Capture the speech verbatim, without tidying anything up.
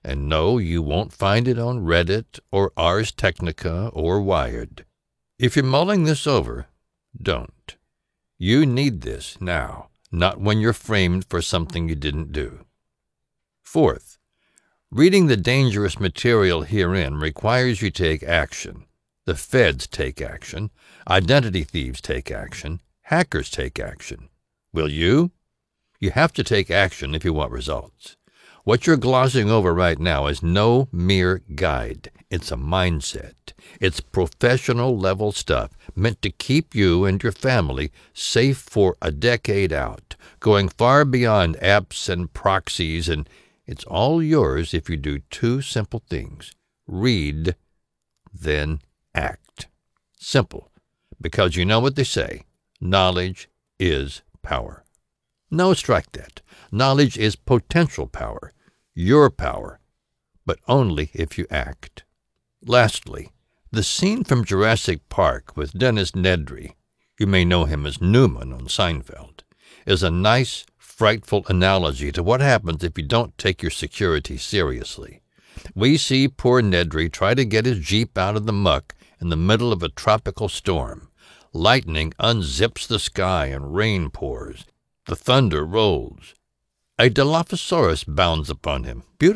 And no, you won't find it on Reddit or Ars Technica or Wired. If you're mulling this over, don't. You need this now, not when you're framed for something you didn't do. Fourth, reading the dangerous material herein requires you take action. The feds take action. Identity thieves take action. Hackers take action. Will you? You have to take action if you want results. What you're glossing over right now is no mere guide. It's a mindset. It's professional-level stuff meant to keep you and your family safe for a decade out, going far beyond apps and proxies, and it's all yours if you do two simple things. Read, then act. Simple, because you know what they say, knowledge is power. No, strike that. Knowledge is potential power, your power, but only if you act. Lastly, the scene from Jurassic Park with Dennis Nedry, you may know him as Newman on Seinfeld, is a nice, frightful analogy to what happens if you don't take your security seriously. We see poor Nedry try to get his Jeep out of the muck in the middle of a tropical storm. Lightning unzips the sky and rain pours. The thunder rolls. A Dilophosaurus bounds upon him. Beautiful.